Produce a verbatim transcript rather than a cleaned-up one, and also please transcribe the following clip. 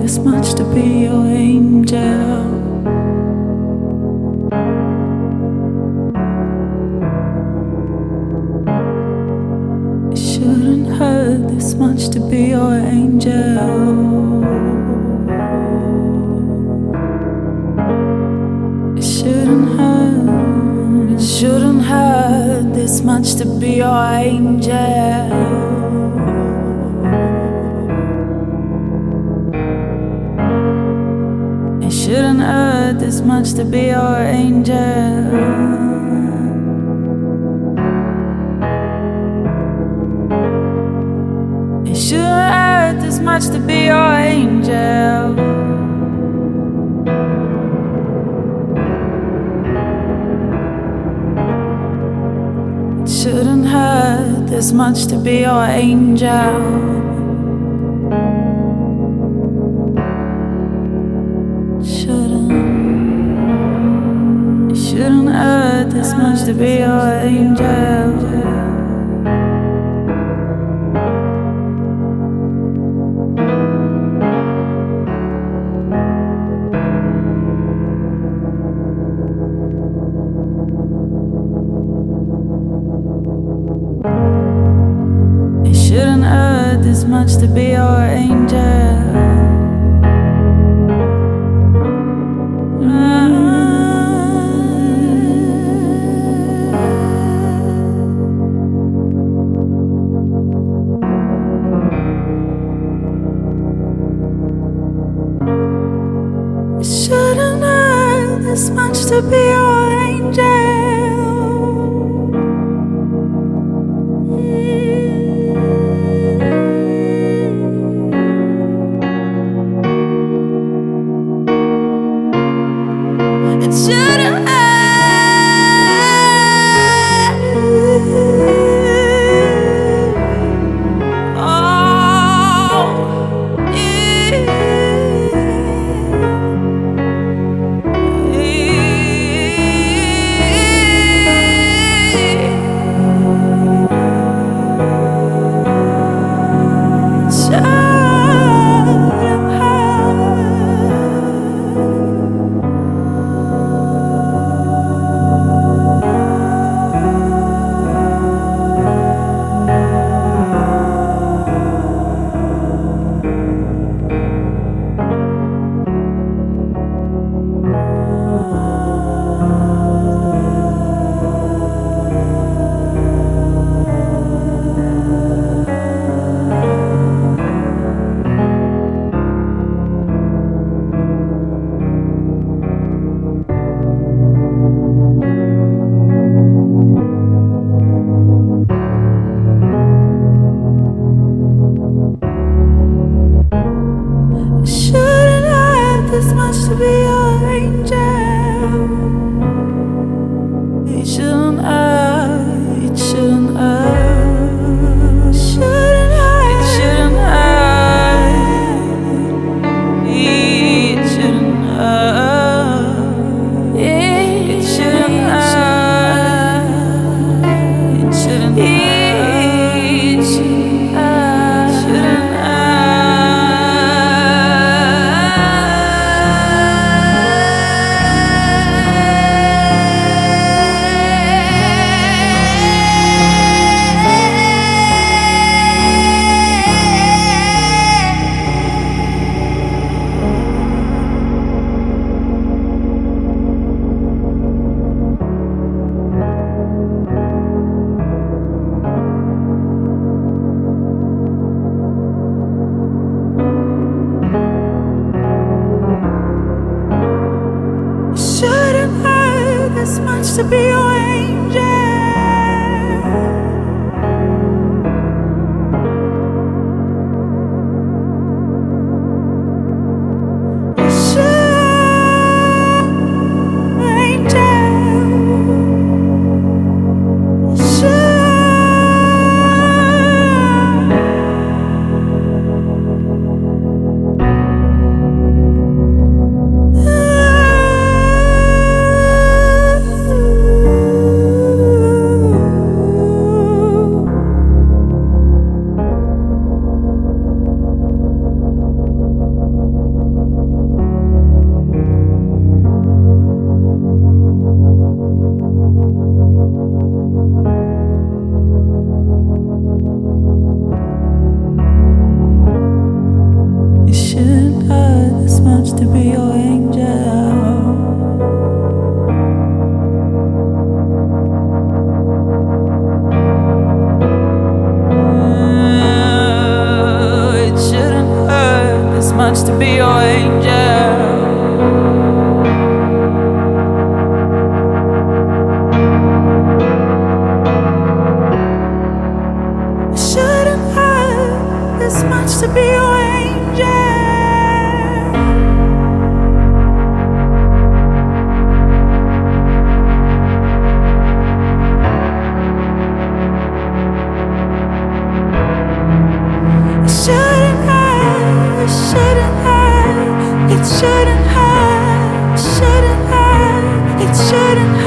this much to be your angel. It shouldn't hurt this much to be your angel. It shouldn't hurt, it shouldn't hurt this much to be your angel. It shouldn't hurt this much to be your angel. It shouldn't hurt this much to be your angel. It shouldn't hurt this much to be your angel. Shouldn't hurt this much to be your angel. It shouldn't hurt this much to be your angel. It shouldn't hurt this much to be your angel. Mm. It shouldn't hurt. This much to be your angel. It shouldn't hurt. It shouldn't hurt. Shouldn't hurt. It shouldn't hurt. It shouldn't hurt. It shouldn't hurt. It shouldn't hurt. Shouldn't hurt this much to be your angel. You should, angel. You should. Ooh. this much to be your angel. Shouldn't have, shouldn't have, it shouldn't have, shouldn't have, it shouldn't have.